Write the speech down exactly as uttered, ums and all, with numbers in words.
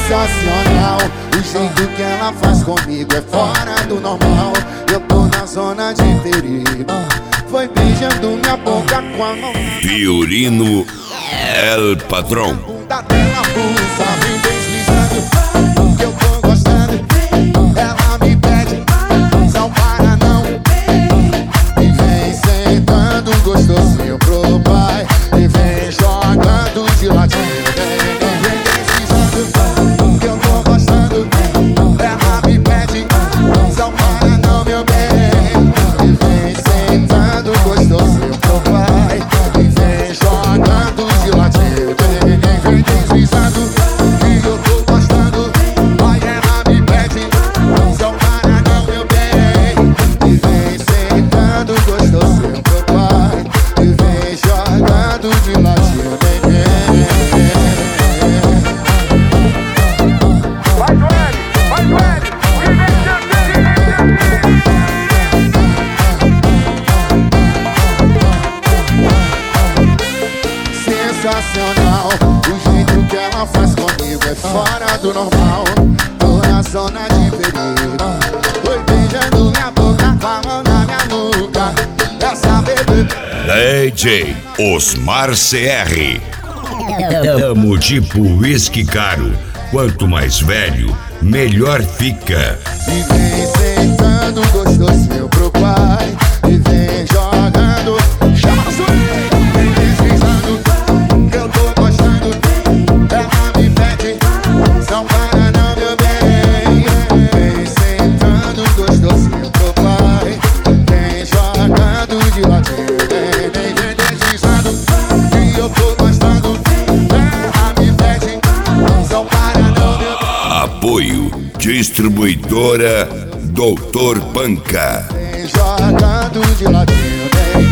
sensacional. O jeito que ela faz comigo é fora do normal. Eu tô na zona de perigo, foi beijando minha boca com a mão. Fiorino El Patrão. Da tela pulsa, vem deslizando, que eu tô gostando. Ela me pede, não para não. E vem sentando gostosinho pro pai. E vem jogando de ladinho. Vem deslizando, que eu tô gostando. Ela me pede, não para não, meu bem. E vem sentando gostosinho pro pai. E vem jogando de ladinho. Vem deslizando, que eu tô gostando. Vai, ela me pede, não para não, meu bem. E vem sentando gostosinho pro pai. E vem jogando de ladinho. Vai, Joelho, vai, Joelho. Sensacional, o jeito que ela faz comigo é fora do normal. Tô na zona de perigo, foi beijando minha boca com a mão na minha nuca. Essa bebê D J Osmar C R. Tamo tipo uísque caro. Quanto mais velho, melhor fica. e vem sentando gostosinho pro pai. E vem jogando, chama a zoeira. Vem deslizando, que eu tô gostando. Ela me pede, não para não, meu bem. Vem sentando gostosinho pro pai. Vem jogando de ladinho. Vem, vem, vem deslizando, que eu tô gostando. Ela me pede, não para não, meu bem. Apoio Distribuidora Doutor Panca. Vem jogando de ladinho, vem.